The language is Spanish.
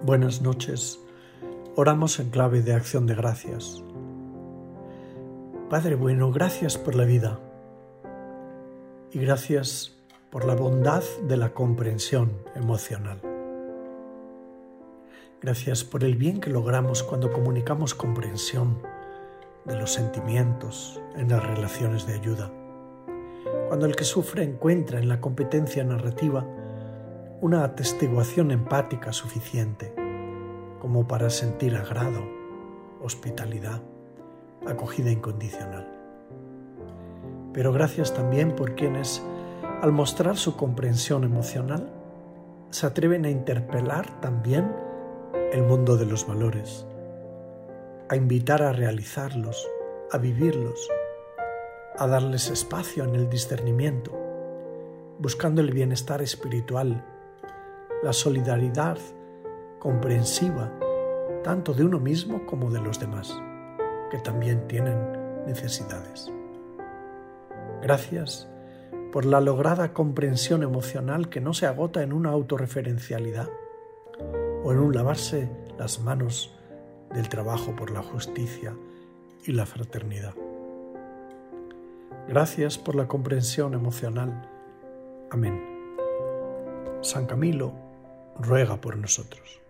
Buenas noches. Oramos en clave de acción de gracias. Padre bueno, gracias por la vida y gracias por la bondad de la comprensión emocional. Gracias por el bien que logramos cuando comunicamos comprensión de los sentimientos en las relaciones de ayuda. Cuando el que sufre encuentra en la competencia narrativa una atestiguación empática suficiente como para sentir agrado, hospitalidad, acogida incondicional. Pero gracias también por quienes, al mostrar su comprensión emocional, se atreven a interpelar también el mundo de los valores, a invitar a realizarlos, a vivirlos, a darles espacio en el discernimiento, buscando el bienestar espiritual, la solidaridad comprensiva tanto de uno mismo como de los demás, que también tienen necesidades. Gracias por la lograda comprensión emocional que no se agota en una autorreferencialidad o en un lavarse las manos del trabajo por la justicia y la fraternidad. Gracias por la comprensión emocional. Amén. San Camilo ruega por nosotros.